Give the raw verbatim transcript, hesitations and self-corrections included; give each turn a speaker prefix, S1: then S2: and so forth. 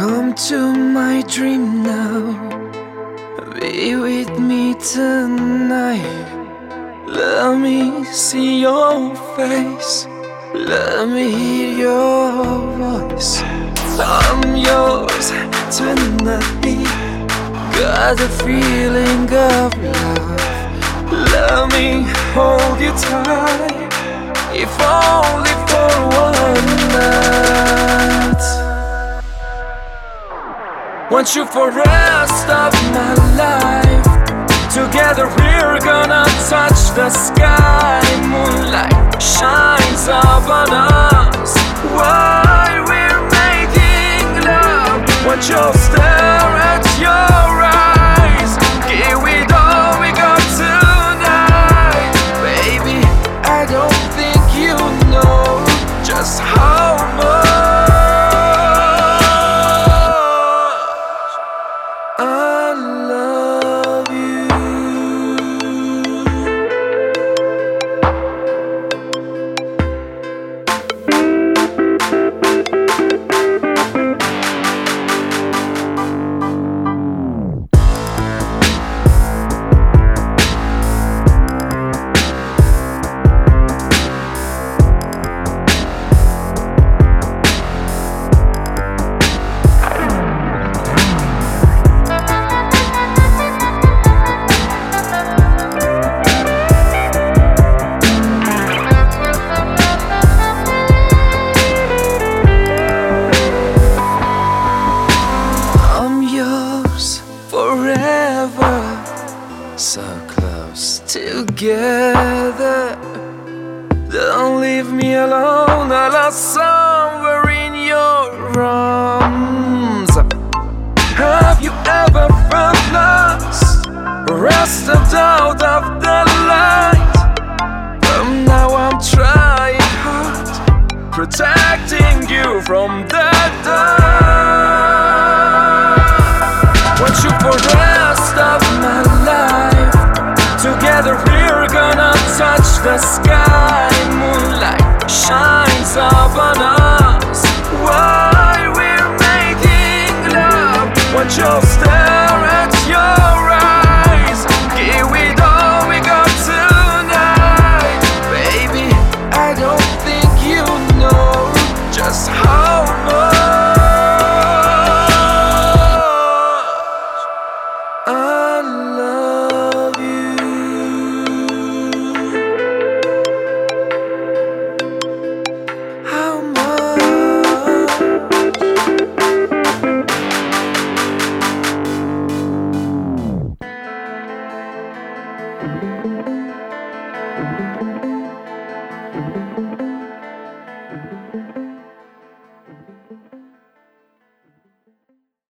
S1: Come to my dream now, be with me tonight. Let me see your face, let me hear your voice. I'm yours tonight, got the feeling of love. Let me hold you tight, if only for one night. Want you for rest of my life. Together we're gonna touch the sky. Moonlight shines upon us while we're making love. Want you stare at your eyes, give it all we got tonight. Baby, I don't think you know just how much I love you. Forever, so close together. Don't leave me alone, I lost somewhere in your arms. Have you ever felt lost, rest of doubt of the light? From now I'm trying hard, protecting you from the dark. Want you for the rest of my life. Together we're gonna touch the sky. Moonlight shines upon us